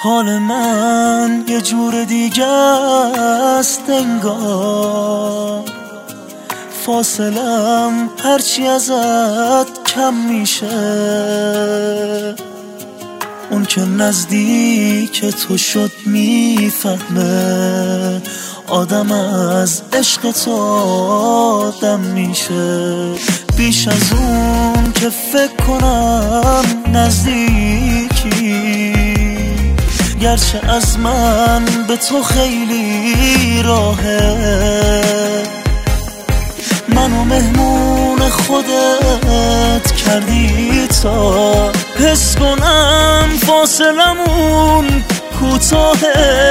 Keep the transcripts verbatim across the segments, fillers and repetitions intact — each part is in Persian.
حال من یه جور دیگه است انگار، فاصلم هرچی ازت کم میشه. اون که نزدیک تو شد میفهمه آدم از عشق تو آدم میشه. بیش از اون که فکر کنم نزدیکی، گرچه از من به تو خیلی راهه. منو مهمون خودت کردی تا حس کنم فاصلمون کوتاهه.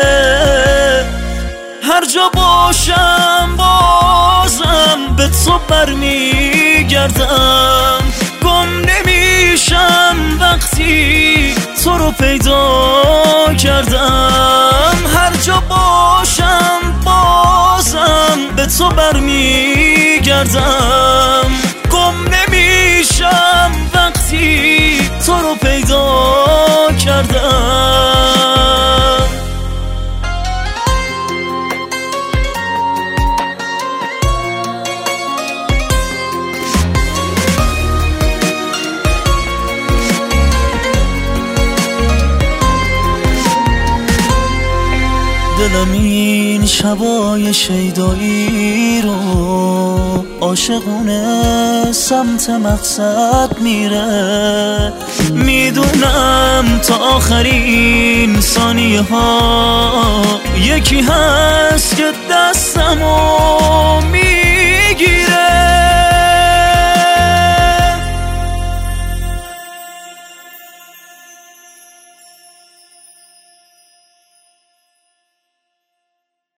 هر جا باشم بازم به تو برمیگردم، گم نمیشم وقتی تو رو پیدا کردم. هر جا باشم بازم به تو برمیگردم، گم نمیشم وقتی تو رو پیدا کردم. دلم این شبای شیدایی رو عاشقونه سمت مقصد میره. میدونم تا آخرین ثانیه ها یکی هست که دستمو